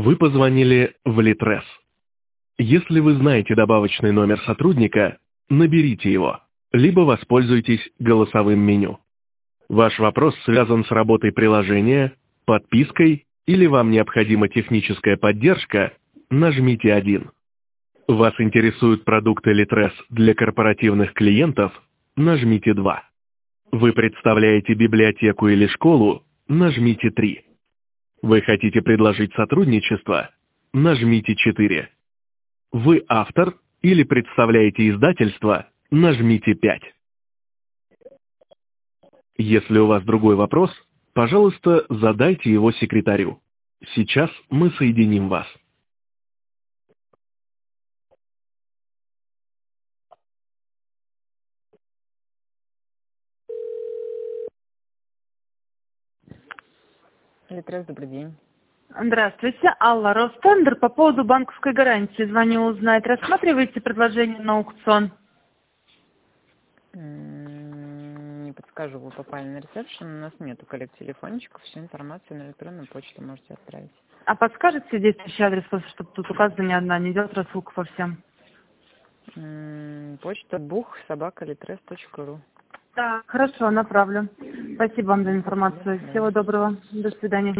Вы позвонили в Litres. Если вы знаете добавочный номер сотрудника, наберите его, либо воспользуйтесь голосовым меню. Ваш вопрос связан с работой приложения, подпиской или вам необходима техническая поддержка, нажмите 1. Вас интересуют продукты Litres для корпоративных клиентов, нажмите 2. Вы представляете библиотеку или школу, нажмите 3. Вы хотите предложить сотрудничество, нажмите 4. Вы автор или представляете издательство, нажмите 5. Если у вас другой вопрос, пожалуйста, задайте его секретарю. Сейчас мы соединим вас. Litres, добрый день. Здравствуйте, Алла, Ростендер. По поводу банковской гарантии звоню узнать. Рассматриваете предложение на аукцион? Не подскажу, вы попали на ресепшн, у нас нету коллег телефончиков, всю информацию на электронную почту можете отправить. А подскажете действующий адрес, чтобы тут указана не одна, не идет рассылка по всем? Почта buch@litres.ru. Да, хорошо, направлю. Спасибо вам за информацию. Всего доброго. До свидания.